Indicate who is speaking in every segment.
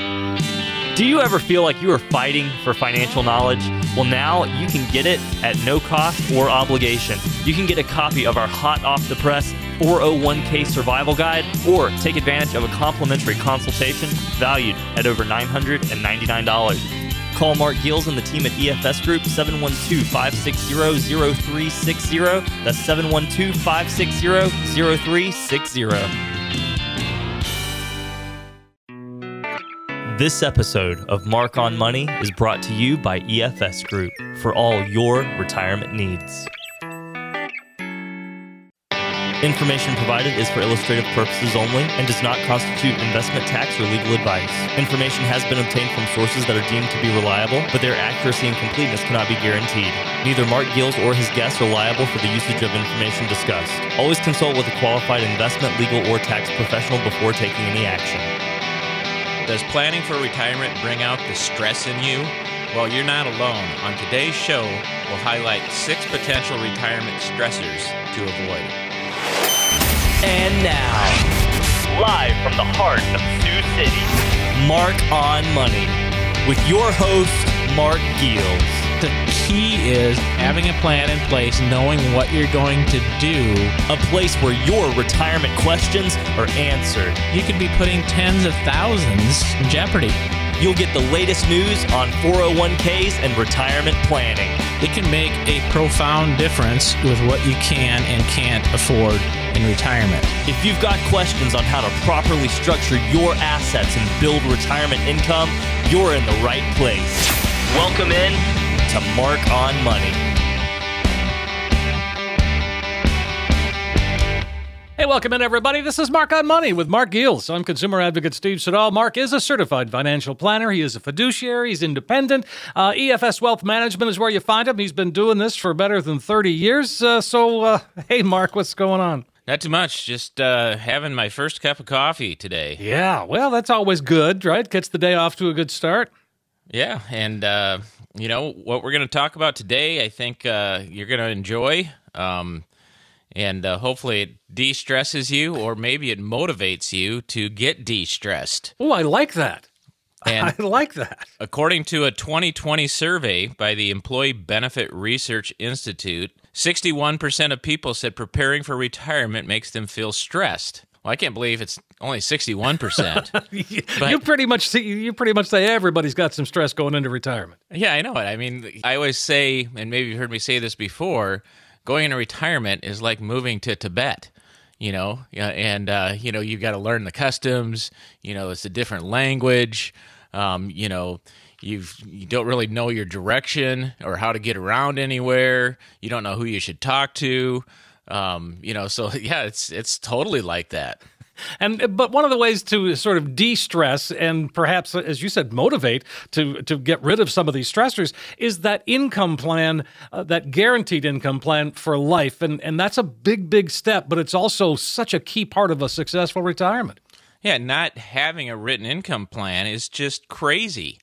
Speaker 1: Do you ever feel like you are fighting for financial knowledge? Well, now you can get it at no cost or obligation. You can get a copy of our hot off the press 401k survival guide or take advantage of a complimentary consultation valued at over $999. Call Mark Gills and the team at EFS Group, 712-560-0360. That's 712-560-0360. This episode of Mark on Money is brought to you by EFS Group for all your retirement needs. Information provided is for illustrative purposes only and does not constitute investment, tax, or legal advice. Information has been obtained from sources that are deemed to be reliable, but their accuracy and completeness cannot be guaranteed. Neither Mark Gills or his guests are liable for the usage of information discussed. Always consult with a qualified investment, legal, or tax professional before taking any action.
Speaker 2: Does planning for retirement bring out the stress in you? Well, you're not alone. On today's show, we'll highlight 6 potential retirement stressors to avoid.
Speaker 1: And now, live from the heart of Sioux City, Mark on Money, with your host, Mark Gills.
Speaker 3: The key is having a plan in place, knowing what you're going to do.
Speaker 1: A place where your retirement questions are answered.
Speaker 3: You could be putting tens of thousands in jeopardy.
Speaker 1: You'll get the latest news on 401ks and retirement planning.
Speaker 3: It can make a profound difference with what you can and can't afford in retirement.
Speaker 1: If you've got questions on how to properly structure your assets and build retirement income, you're in the right place. Welcome in to Mark on Money.
Speaker 4: Hey, welcome in, everybody. This is Mark on Money with Mark Gills. I'm consumer advocate Steve Siddall. Mark is a certified financial planner. He is a fiduciary. He's independent. EFS Wealth Management is where you find him. He's been doing this for better than 30 years. Hey, Mark, what's going on?
Speaker 2: Not too much. Just having my first cup of coffee today.
Speaker 4: Yeah, well, that's always good, right? Gets the day off to a good start.
Speaker 2: Yeah, and what we're going to talk about today, I think you're going to enjoy. And hopefully it de-stresses you, or maybe it motivates you to get de-stressed.
Speaker 4: Oh, I like that.
Speaker 2: And
Speaker 4: I like that.
Speaker 2: According to a 2020 survey by the Employee Benefit Research Institute, 61% of people said preparing for retirement makes them feel stressed. Well, I can't believe it's only 61%.
Speaker 4: You pretty much say everybody's got some stress going into retirement.
Speaker 2: Yeah, I know it. I mean, I always say, and maybe you've heard me say this before, going into retirement is like moving to Tibet, you've got to learn the customs, it's a different language, you don't really know your direction or how to get around anywhere, you don't know who you should talk to, it's totally like that.
Speaker 4: But one of the ways to sort of de-stress and perhaps, as you said, motivate to get rid of some of these stressors is that income plan, that guaranteed income plan for life. And that's a big, big step, but it's also such a key part of a successful retirement.
Speaker 2: Yeah, not having a written income plan is just crazy.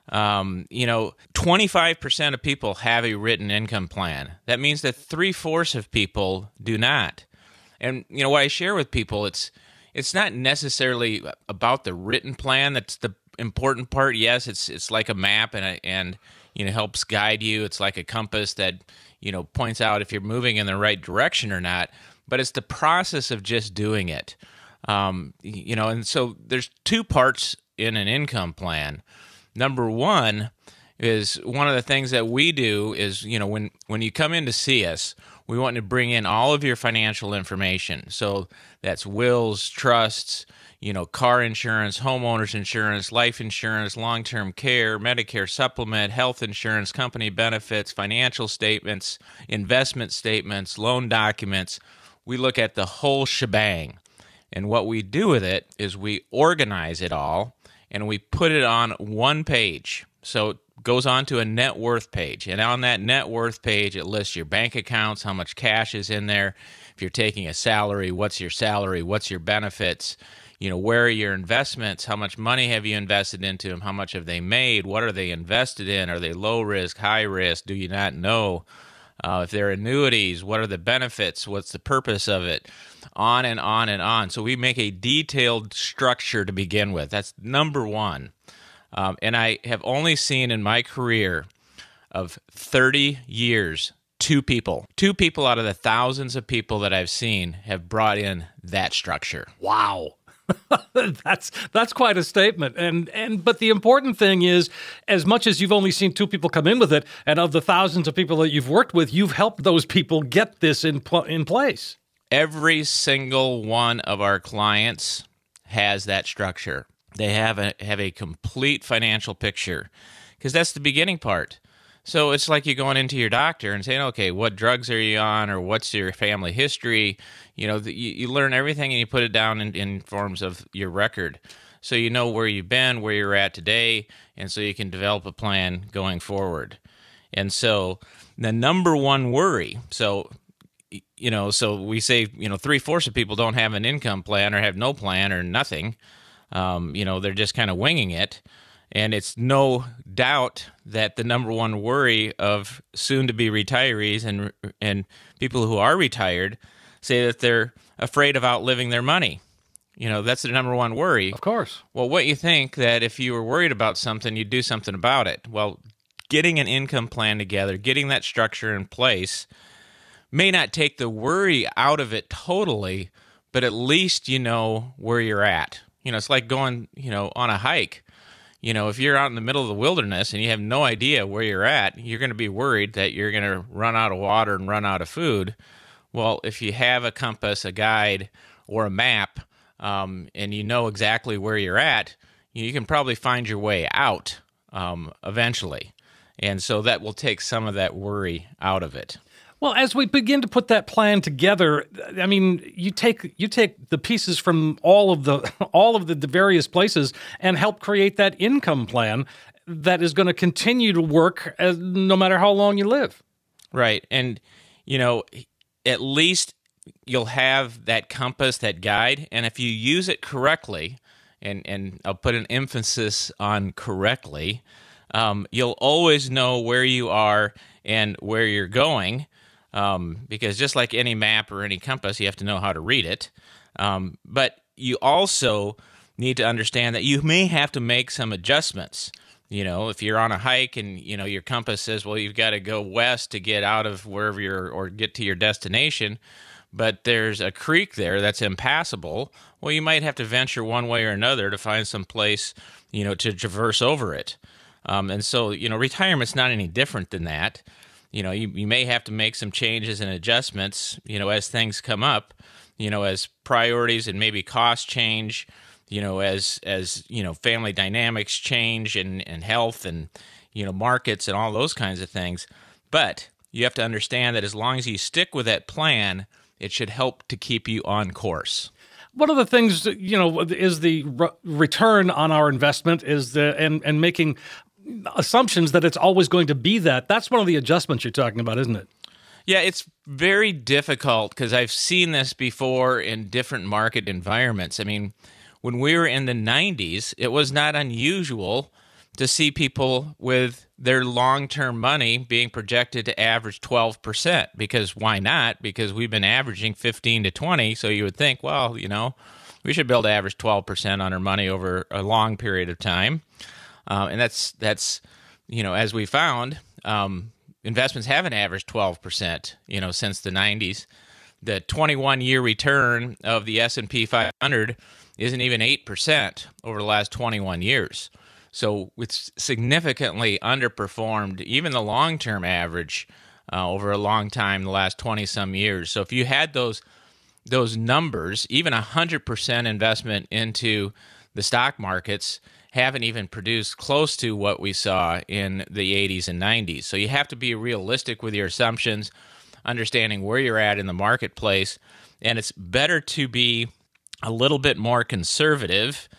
Speaker 2: 25% of people have a written income plan. That means that 3/4 of people do not. And, what I share with people, it's not necessarily about the written plan that's the important part. Yes, it's like a map and helps guide you. It's like a compass that points out if you're moving in the right direction or not. But it's the process of just doing it. And so there's 2 parts in an income plan. Number 1 is one of the things that we do is when you come in to see us, we want to bring in all of your financial information. So that's wills, trusts, car insurance, homeowners insurance, life insurance, long-term care, Medicare supplement, health insurance, company benefits, financial statements, investment statements, loan documents. We look at the whole shebang. And what we do with it is we organize it all and we put it on one page. So it goes on to a net worth page. And on that net worth page, it lists your bank accounts, how much cash is in there. If you're taking a salary, what's your salary? What's your benefits? Where are your investments? How much money have you invested into them? How much have they made? What are they invested in? Are they low risk, high risk? Do you not know? If they're annuities, what are the benefits? What's the purpose of it? On and on and on. So we make a detailed structure to begin with. That's number one. And I have only seen in my career of 30 years, two people out of the thousands of people that I've seen have brought in that structure.
Speaker 4: Wow. That's quite a statement. But the important thing is, as much as you've only seen two people come in with it, and of the thousands of people that you've worked with, you've helped those people get this in place.
Speaker 2: Every single one of our clients has that structure. They have a complete financial picture, because that's the beginning part. So it's like you going into your doctor and saying, okay, what drugs are you on, or what's your family history? You learn everything and you put it down in forms of your record. So you know where you've been, where you're at today, and so you can develop a plan going forward. And so the number one worry, so we say, 3/4 of people don't have an income plan or have no plan or nothing. They're just kind of winging it. And it's no doubt that the number one worry of soon-to-be retirees and people who are retired say that they're afraid of outliving their money. That's the number one worry.
Speaker 4: Of course.
Speaker 2: Well, what you think that if you were worried about something, you'd do something about it. Well, getting an income plan together, getting that structure in place may not take the worry out of it totally, but at least you know where you're at. It's like going, on a hike. If you're out in the middle of the wilderness and you have no idea where you're at, you're going to be worried that you're going to run out of water and run out of food. Well, if you have a compass, a guide, or a map, and you know exactly where you're at, you can probably find your way out eventually. And so that will take some of that worry out of it.
Speaker 4: Well, as we begin to put that plan together, I mean, you take the pieces from all of the various places and help create that income plan that is going to continue to work no matter how long you live.
Speaker 2: Right. And, at least you'll have that compass, that guide, and if you use it correctly, and I'll put an emphasis on correctly, you'll always know where you are and where you're going. Because just like any map or any compass, you have to know how to read it. But you also need to understand that you may have to make some adjustments. If you're on a hike and, your compass says, well, you've got to go west to get out of wherever or get to your destination, but there's a creek there that's impassable, well, you might have to venture one way or another to find some place, to traverse over it. And so, retirement's not any different than that. You may have to make some changes and adjustments, as things come up, as priorities and maybe costs change, as family dynamics change and health and, markets and all those kinds of things. But you have to understand that as long as you stick with that plan, it should help to keep you on course.
Speaker 4: One of the things, is the return on our investment and making assumptions that it's always going to be that. That's one of the adjustments you're talking about, isn't it?
Speaker 2: Yeah, it's very difficult because I've seen this before in different market environments. I mean, when we were in the 90s, it was not unusual to see people with their long-term money being projected to average 12%. Because why not? Because we've been averaging 15 to 20, so you would think, well, we should be able to average 12% on our money over a long period of time. And that's as we found, investments haven't averaged 12%, since the 90s. The 21-year return of the S&P 500 isn't even 8% over the last 21 years. So it's significantly underperformed even the long-term average over a long time, the last 20-some years. So if you had those numbers, even 100% investment into the stock markets haven't even produced close to what we saw in the 80s and 90s. So you have to be realistic with your assumptions, understanding where you're at in the marketplace, and it's better to be a little bit more conservative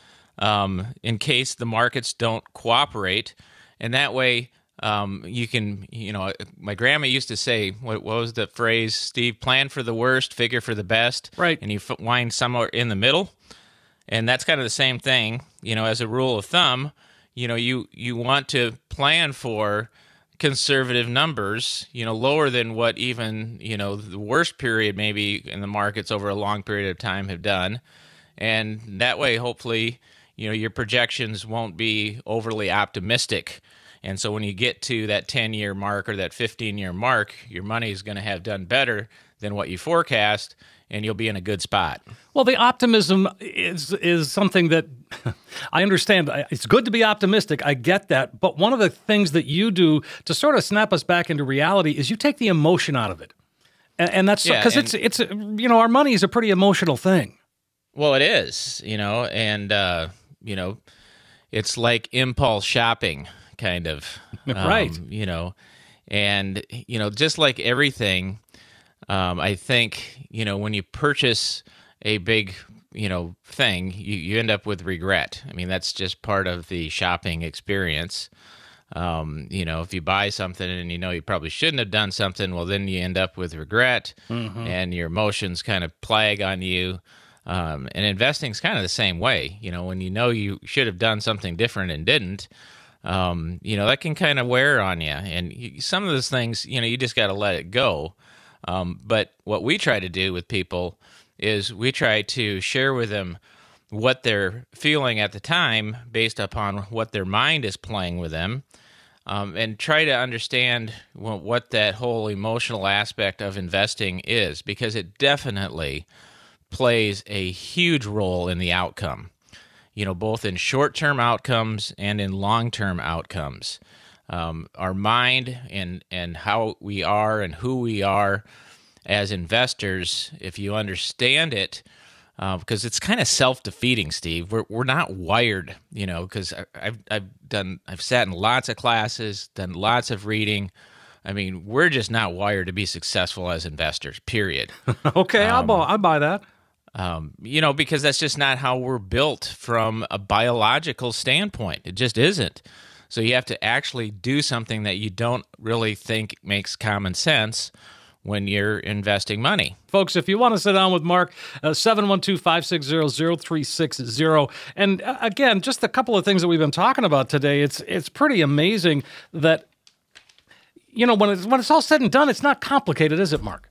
Speaker 2: in case the markets don't cooperate. And that way you can, my grandma used to say, what was the phrase, Steve? Plan for the worst, figure for the best.
Speaker 4: Right.
Speaker 2: And you wind somewhere in the middle. And that's kind of the same thing, as a rule of thumb, you want to plan for conservative numbers, lower than what even, the worst period maybe in the markets over a long period of time have done. And that way, hopefully, your projections won't be overly optimistic. And so when you get to that 10-year mark or that 15-year mark, your money is going to have done better than what you forecast, and you'll be in a good spot.
Speaker 4: Well, the optimism is something that I understand. It's good to be optimistic. I get that. But one of the things that you do to sort of snap us back into reality is you take the emotion out of it. And that's because it's our money is a pretty emotional thing.
Speaker 2: Well, it is, and, it's like impulse shopping, kind of.
Speaker 4: Right.
Speaker 2: And, just like everything, I think, when you purchase a big, thing, you end up with regret. I mean, that's just part of the shopping experience. If you buy something and you probably shouldn't have done something, well, then you end up with regret, and your emotions kind of plague on you. And investing's kind of the same way. When you should have done something different and didn't, that can kind of wear on you. And some of those things, you just got to let it go. But what we try to do with people is we try to share with them what they're feeling at the time based upon what their mind is playing with them, and try to understand what that whole emotional aspect of investing is, because it definitely plays a huge role in the outcome, both in short-term outcomes and in long-term outcomes. Our mind and how we are and who we are as investors, if you understand it, because it's kind of self-defeating, Steve. We're not wired, because I've sat in lots of classes, done lots of reading. I mean, we're just not wired to be successful as investors, period.
Speaker 4: Okay, I'll buy that.
Speaker 2: Because that's just not how we're built from a biological standpoint. It just isn't. So you have to actually do something that you don't really think makes common sense when you're investing money.
Speaker 4: Folks, if you want to sit down with Mark, 712-560-0360. And again, just a couple of things that we've been talking about today. It's pretty amazing that, when it's all said and done, it's not complicated, is it, Mark?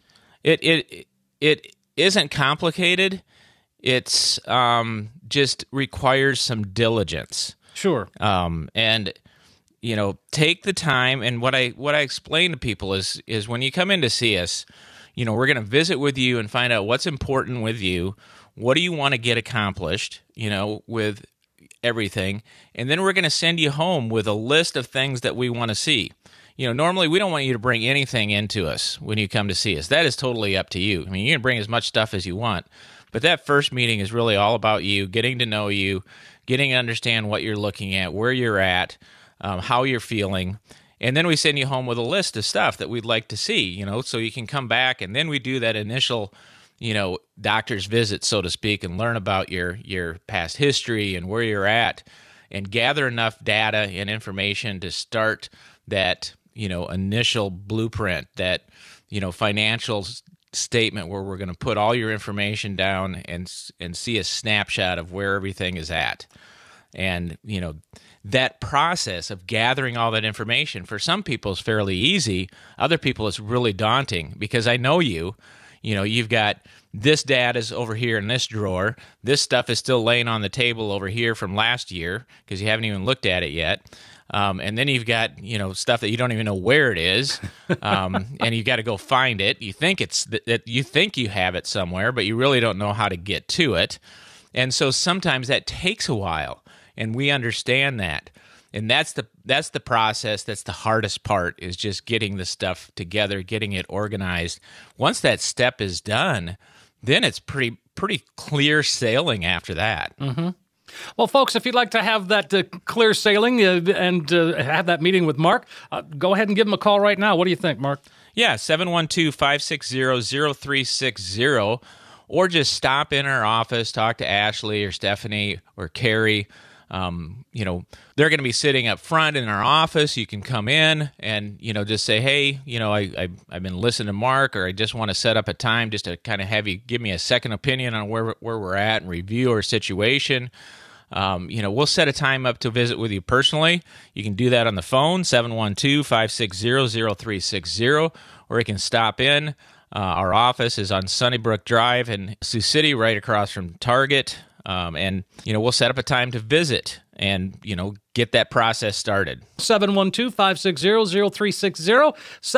Speaker 2: It isn't complicated. It's just requires some diligence.
Speaker 4: Sure.
Speaker 2: And take the time. And what I explain to people is when you come in to see us, we're going to visit with you and find out what's important with you. What do you want to get accomplished, with everything. And then we're going to send you home with a list of things that we want to see. Normally we don't want you to bring anything into us when you come to see us. That is totally up to you. I mean, you can bring as much stuff as you want, but that first meeting is really all about you, getting to know you, getting to understand what you're looking at, where you're at, how you're feeling. And then we send you home with a list of stuff that we'd like to see, so you can come back. And then we do that initial, doctor's visit, so to speak, and learn about your past history and where you're at, and gather enough data and information to start that, initial blueprint, that, financial statement where we're going to put all your information down and see a snapshot of where everything is at. And, that process of gathering all that information for some people is fairly easy. Other people it's really daunting, because I know you've got this data's over here in this drawer. This stuff is still laying on the table over here from last year because you haven't even looked at it yet. And then you've got, stuff that you don't even know where it is, and you've got to go find it. You think you think you have it somewhere, but you really don't know how to get to it. And so sometimes that takes a while, and we understand that. And that's the process. That's the hardest part, is just getting the stuff together, getting it organized. Once that step is done, then it's pretty clear sailing after that.
Speaker 4: Mm-hmm. Well, folks, if you'd like to have that clear sailing and have that meeting with Mark, go ahead and give him a call right now. What do you think, Mark?
Speaker 2: Yeah, 712-560-0360, or just stop in our office, talk to Ashley or Stephanie or Carrie. They're going to be sitting up front in our office. You can come in and, just say, hey, I've been listening to Mark, or I just want to set up a time just to kind of have you give me a second opinion on where we're at and review our situation. We'll set a time up to visit with you personally. You can do that on the phone, 712-560-0360, or you can stop in. Our office is on Sunnybrook Drive in Sioux City, right across from Target. We'll set up a time to visit and, get that process started.
Speaker 4: 712-560-0360,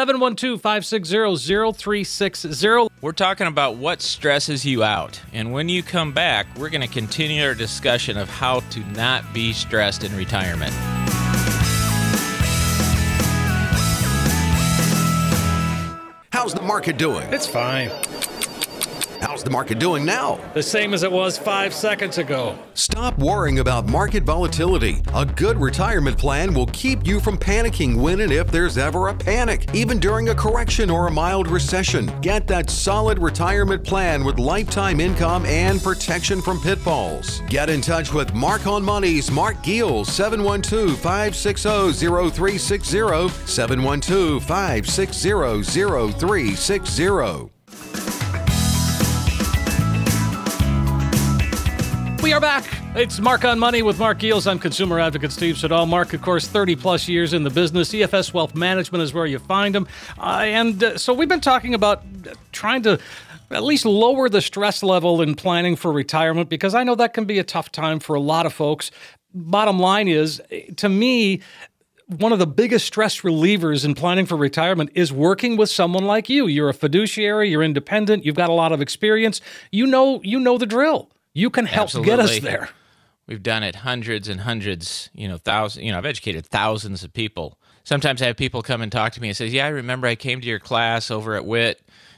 Speaker 4: 712-560-0360.
Speaker 2: We're talking about what stresses you out. And when you come back, we're going to continue our discussion of how to not be stressed in retirement.
Speaker 5: How's the market doing?
Speaker 4: It's fine.
Speaker 5: How's the market doing now?
Speaker 4: The same as it was 5 seconds ago.
Speaker 5: Stop worrying about market volatility. A good retirement plan will keep you from panicking when and if there's ever a panic, even during a correction or a mild recession. Get that solid retirement plan with lifetime income and protection from pitfalls. Get in touch with Mark on Money's Mark Giels, 712-560-0360, 712-560-0360.
Speaker 4: We are back. It's Mark on Money with Mark Giels. I'm consumer advocate Steve Siddall. Mark, of course, 30-plus years in the business. EFS Wealth Management is where you find him. So we've been talking about trying to at least lower the stress level in planning for retirement, because I know that can be a tough time for a lot of folks. Bottom line is, to me, one of the biggest stress relievers in planning for retirement is working with someone like you. You're a fiduciary, you're independent, you've got a lot of experience. You know the drill. You can help get us there.
Speaker 2: We've done it hundreds and hundreds, thousands. I've educated thousands of people. Sometimes I have people come and talk to me and say, "Yeah, I remember I came to your class over at WIT,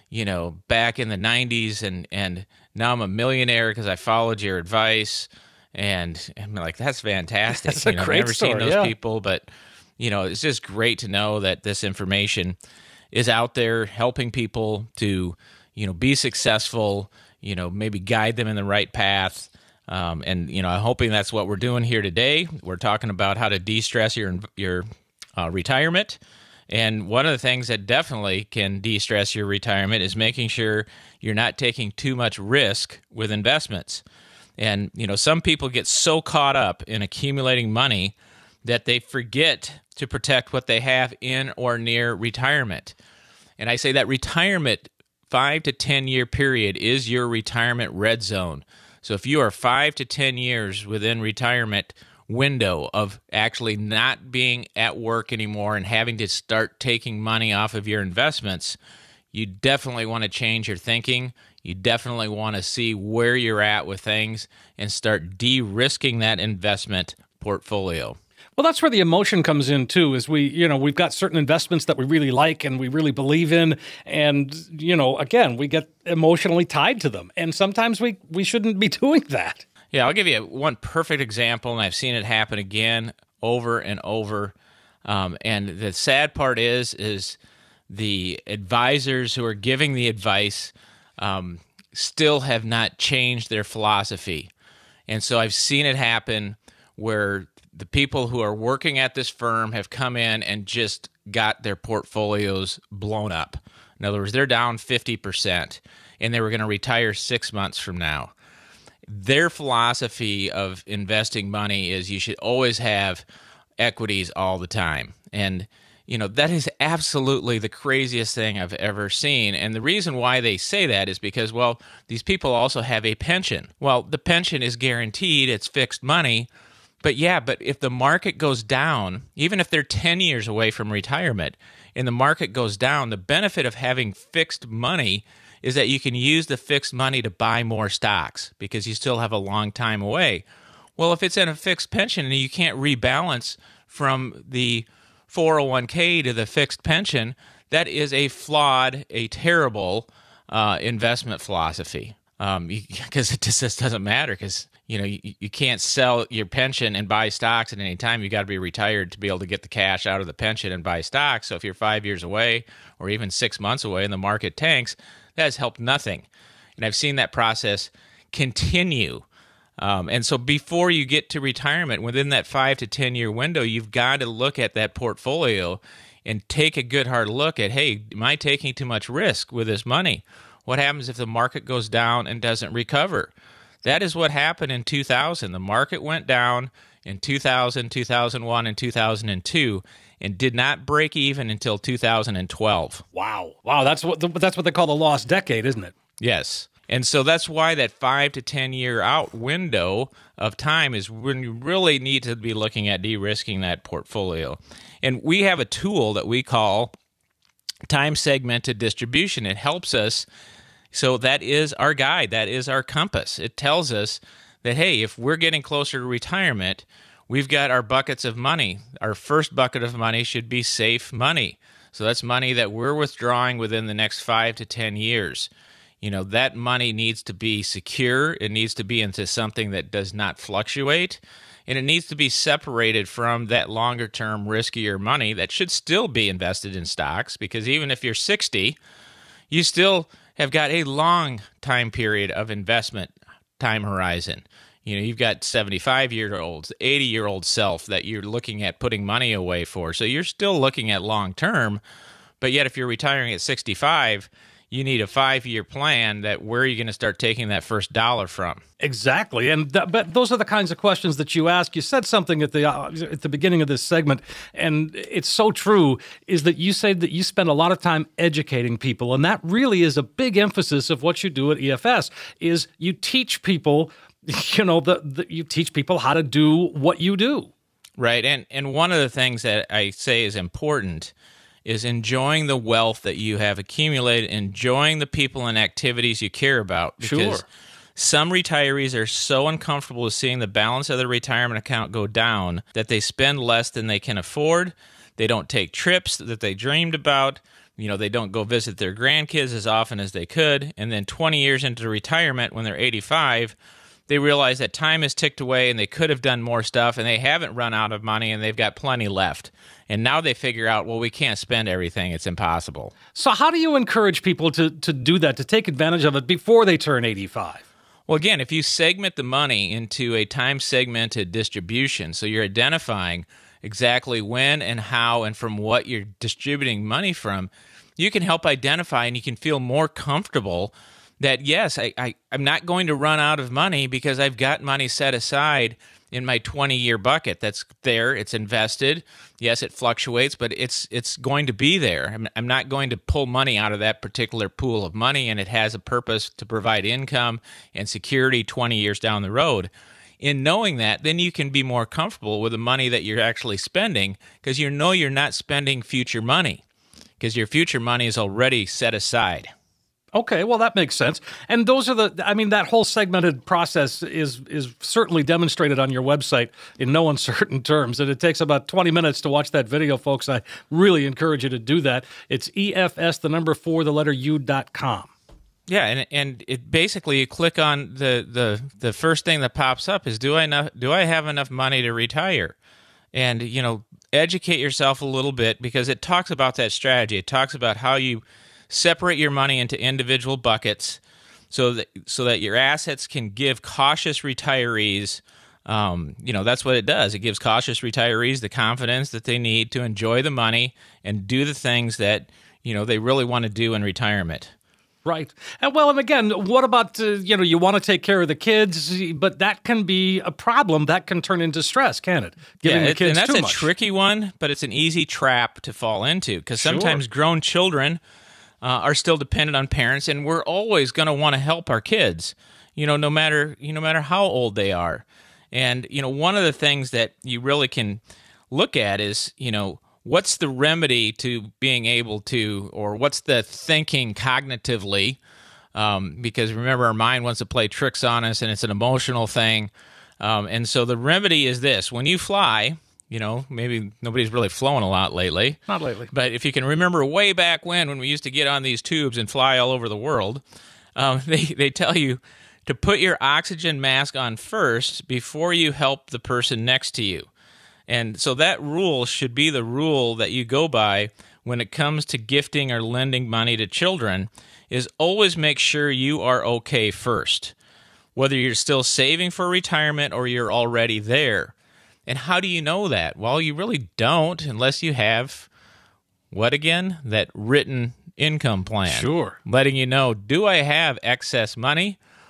Speaker 2: back in the 90s, and now I'm a millionaire because I followed your advice." And I'm like, "That's fantastic."
Speaker 4: That's a great
Speaker 2: I've never
Speaker 4: story,
Speaker 2: seen those people, but it's just great to know that this information is out there helping people to, be successful. Maybe guide them in the right path. I'm hoping that's what we're doing here today. We're talking about how to de-stress your retirement. And one of the things that definitely can de-stress your retirement is making sure you're not taking too much risk with investments. And, some people get so caught up in accumulating money that they forget to protect what they have in or near retirement. And I say that retirement 5 to 10 year period is your retirement red zone. So if you are 5 to 10 years within retirement window of actually not being at work anymore and having to start taking money off of your investments, you definitely want to change your thinking. You definitely want to see where you're at with things and start de-risking that investment portfolio.
Speaker 4: Well, that's where the emotion comes in, too, is we've got certain investments that we really like and we really believe in. And, again, we get emotionally tied to them. And sometimes we shouldn't be doing that.
Speaker 2: Yeah, I'll give you one perfect example, and I've seen it happen again over and over. And the sad part is the advisors who are giving the advice still have not changed their philosophy. And so I've seen it happen where the people who are working at this firm have come in and just got their portfolios blown up. In other words, they're down 50%, and they were going to retire 6 months from now. Their philosophy of investing money is you should always have equities all the time. And, that is absolutely the craziest thing I've ever seen. And the reason why they say that is because, well, these people also have a pension. Well, the pension is guaranteed. It's fixed money. But if the market goes down, even if they're 10 years away from retirement and the market goes down, the benefit of having fixed money is that you can use the fixed money to buy more stocks because you still have a long time away. Well, if it's in a fixed pension and you can't rebalance from the 401k to the fixed pension, that is a flawed, a terrible investment philosophy because it just doesn't matter because you can't sell your pension and buy stocks at any time. You got to be retired to be able to get the cash out of the pension and buy stocks. So if you're 5 years away or even 6 months away and the market tanks, that has helped nothing. And I've seen that process continue. And so before you get to retirement, within that 5 to 10 year window, you've got to look at that portfolio and take a good hard look at, hey, am I taking too much risk with this money? What happens if the market goes down and doesn't recover? That is what happened in 2000. The market went down in 2000, 2001, and 2002 and did not break even until 2012.
Speaker 4: Wow. That's what they call the lost decade, isn't it?
Speaker 2: Yes. And so that's why that 5 to 10 year out window of time is when you really need to be looking at de-risking that portfolio. And we have a tool that we call time segmented distribution. It helps us. So that is our guide. That is our compass. It tells us that, hey, if we're getting closer to retirement, we've got our buckets of money. Our first bucket of money should be safe money. So that's money that we're withdrawing within the next 5 to 10 years. That money needs to be secure. It needs to be into something that does not fluctuate. And it needs to be separated from that longer-term, riskier money that should still be invested in stocks, because even if you're 60, you still have got a long time period of investment time horizon. You've got 75-year-olds, 80-year-old self that you're looking at putting money away for. So you're still looking at long-term, but yet if you're retiring at 65, you need a 5-year plan that where are you going to start taking that first dollar from?
Speaker 4: Exactly. And but those are the kinds of questions that you ask. You said something at the beginning of this segment, and it's so true, is that you say that you spend a lot of time educating people. And that really is a big emphasis of what you do at EFS, is you teach people, you teach people how to do what you do.
Speaker 2: Right. And one of the things that I say is important is enjoying the wealth that you have accumulated, enjoying the people and activities you care about. Because some retirees are so uncomfortable with seeing the balance of their retirement account go down that they spend less than they can afford. They don't take trips that they dreamed about. They don't go visit their grandkids as often as they could. And then 20 years into retirement, when they're 85, they realize that time has ticked away and they could have done more stuff, and they haven't run out of money and they've got plenty left. And now they figure out, well, we can't spend everything. It's impossible.
Speaker 4: So how do you encourage people to do that, to take advantage of it before they turn 85?
Speaker 2: Well, again, if you segment the money into a time-segmented distribution, so you're identifying exactly when and how and from what you're distributing money from, you can help identify and you can feel more comfortable that, yes, I'm not going to run out of money because I've got money set aside in my 20-year bucket. That's there. It's invested. Yes, it fluctuates, but it's going to be there. I'm not going to pull money out of that particular pool of money, and it has a purpose to provide income and security 20 years down the road. In knowing that, then you can be more comfortable with the money that you're actually spending, because you know you're not spending future money, because your future money is already set aside.
Speaker 4: Okay, well, that makes sense. And those are that whole segmented process is certainly demonstrated on your website in no uncertain terms. And it takes about 20 minutes to watch that video, folks. I really encourage you to do that. It's EFS4U.com.
Speaker 2: Yeah, and it basically, you click on the first thing that pops up is, do I have enough money to retire? And, educate yourself a little bit, because it talks about that strategy. It talks about how you separate your money into individual buckets so that your assets can give cautious retirees, that's what it does. It gives cautious retirees the confidence that they need to enjoy the money and do the things that, they really want to do in retirement.
Speaker 4: Right. And again, what about, you want to take care of the kids, but that can be a problem. That can turn into stress, can it? Giving the kids
Speaker 2: and that's
Speaker 4: too
Speaker 2: a
Speaker 4: much.
Speaker 2: Tricky one, but it's an easy trap to fall into, because sometimes grown children are still dependent on parents, and we're always going to want to help our kids, no matter how old they are. And, one of the things that you really can look at is, what's the remedy to being able to, or what's the thinking cognitively? Because remember, our mind wants to play tricks on us, and it's an emotional thing. And so the remedy is this: when you fly, maybe nobody's really flown a lot lately.
Speaker 4: Not lately.
Speaker 2: But if you can remember way back when we used to get on these tubes and fly all over the world, they tell you to put your oxygen mask on first before you help the person next to you. And so that rule should be the rule that you go by when it comes to gifting or lending money to children, is always make sure you are okay first, whether you're still saving for retirement or you're already there. And how do you know that? Well, you really don't unless you have, what again? That written income plan.
Speaker 4: Sure.
Speaker 2: Letting you know, do I have excess money?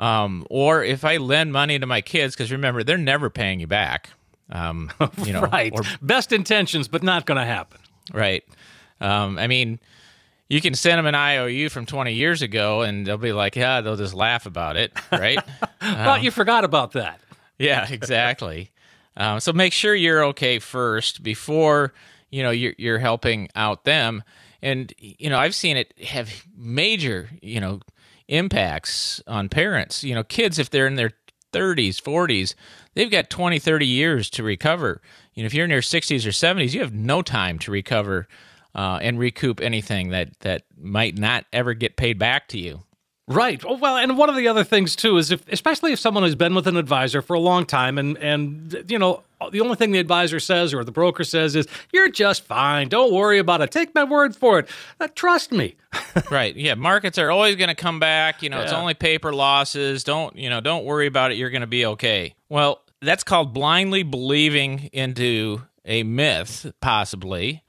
Speaker 2: Or if I lend money to my kids, because remember, they're never paying you back.
Speaker 4: Right. Best intentions, but not going to happen.
Speaker 2: Right. I mean, you can send them an IOU from 20 years ago, and they'll be like, yeah, they'll just laugh about it, right?
Speaker 4: But you forgot about that.
Speaker 2: Yeah, exactly. So make sure you're okay first before, you're helping out them. And, I've seen it have major, impacts on parents. Kids, if they're in their 30s, 40s, they've got 20, 30 years to recover. If you're in your 60s or 70s, you have no time to recover and recoup anything that might not ever get paid back to you.
Speaker 4: Right. Well, and one of the other things, too, is especially if someone has been with an advisor for a long time and the only thing the advisor says or the broker says is, you're just fine. Don't worry about it. Take my word for it. Trust me.
Speaker 2: Right. Yeah. Markets are always going to come back. It's only paper losses. Don't worry about it. You're going to be okay. Well, that's called blindly believing into a myth, possibly.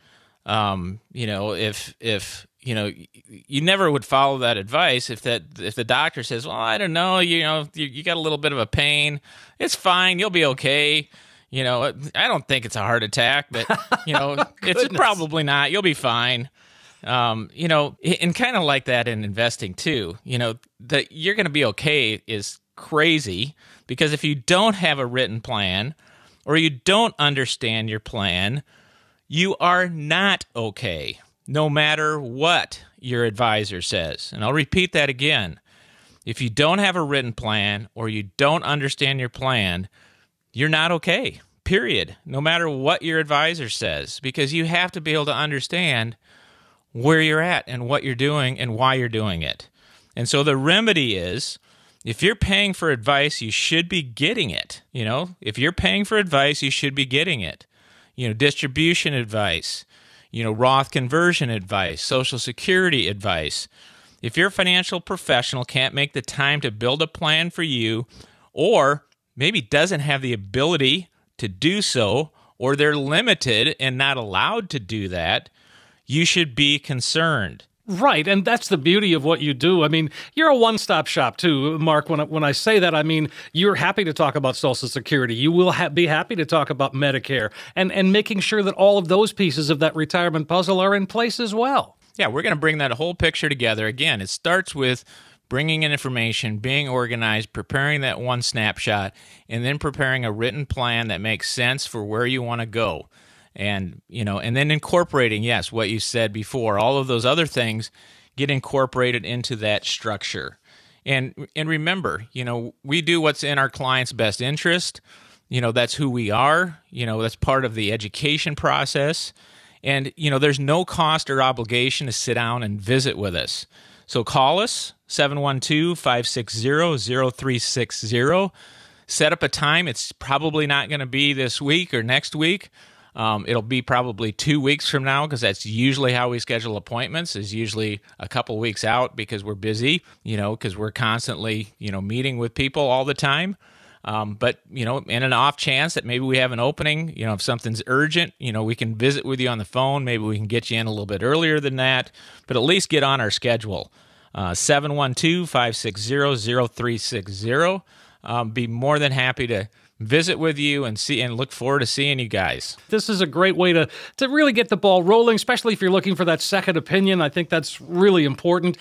Speaker 2: If you never would follow that advice if the doctor says, well, I don't know, you got a little bit of a pain. It's fine. You'll be okay. I don't think it's a heart attack, but, it's probably not. You'll be fine. And kind of like that in investing too, that you're going to be okay is crazy, because if you don't have a written plan or you don't understand your plan, you are not okay, no matter what your advisor says. And I'll repeat that again. If you don't have a written plan or you don't understand your plan, you're not okay, period, no matter what your advisor says, because you have to be able to understand where you're at and what you're doing and why you're doing it. And so the remedy is, if you're paying for advice, you should be getting it. If you're paying for advice, you should be getting it. Distribution advice, Roth conversion advice, Social Security advice. If your financial professional can't make the time to build a plan for you, or maybe doesn't have the ability to do so, or they're limited and not allowed to do that, you should be concerned.
Speaker 4: Right, and that's the beauty of what you do. I mean, you're a one-stop shop too, Mark. When I say that, I mean you're happy to talk about Social Security. You will be happy to talk about Medicare and making sure that all of those pieces of that retirement puzzle are in place as well.
Speaker 2: Yeah, we're going to bring that whole picture together. Again, it starts with bringing in information, being organized, preparing that one snapshot, and then preparing a written plan that makes sense for where you want to go. And, and then incorporating, yes, what you said before, all of those other things get incorporated into that structure. And remember, we do what's in our client's best interest. That's who we are. That's part of the education process. And, there's no cost or obligation to sit down and visit with us. So call us, 712-560-0360. Set up a time. It's probably not going to be this week or next week. It'll be probably 2 weeks from now, because that's usually how we schedule appointments, is usually a couple weeks out, because we're busy, because we're constantly, meeting with people all the time. But, in an off chance that maybe we have an opening, if something's urgent, we can visit with you on the phone. Maybe we can get you in a little bit earlier than that, but at least get on our schedule. 712-560-0360. Be more than happy to visit with you and look forward to seeing you guys.
Speaker 4: This is a great way to really get the ball rolling, especially if you're looking for that second opinion. I think that's really important.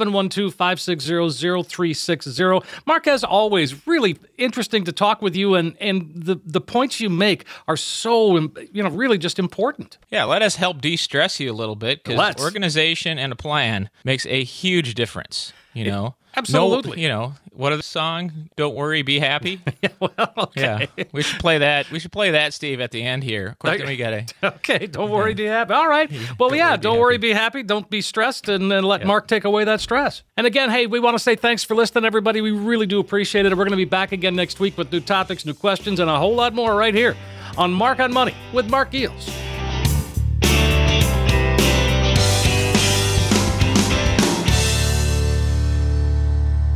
Speaker 4: 712-560-0360. Mark, as always, really interesting to talk with you, and the points you make are so, really just important.
Speaker 2: Yeah, let us help de-stress you a little bit, because organization and a plan makes a huge difference,
Speaker 4: Absolutely.
Speaker 2: No, what is the song? Don't worry, be happy.
Speaker 4: Yeah, well, okay.
Speaker 2: Yeah, we should play that. We should play that, Steve, at the end here. Of course, then we gotta.
Speaker 4: Okay, don't worry, be happy. All right. Well, don't worry, be happy. Don't be stressed, and then let Mark take away that stress. And again, hey, we want to say thanks for listening, everybody. We really do appreciate it. We're going to be back again next week with new topics, new questions, and a whole lot more right here on Mark on Money with Mark Geels.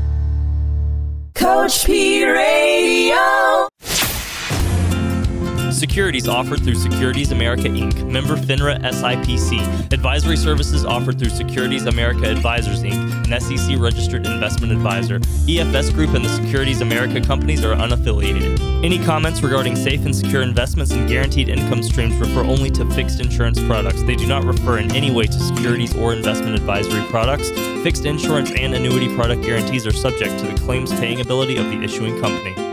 Speaker 6: Coach P Radio.
Speaker 1: Securities offered through Securities America Inc., member FINRA SIPC. Advisory services offered through Securities America Advisors Inc., an SEC-registered investment advisor. EFS Group and the Securities America companies are unaffiliated. Any comments regarding safe and secure investments and guaranteed income streams refer only to fixed insurance products. They do not refer in any way to securities or investment advisory products. Fixed insurance and annuity product guarantees are subject to the claims paying ability of the issuing company.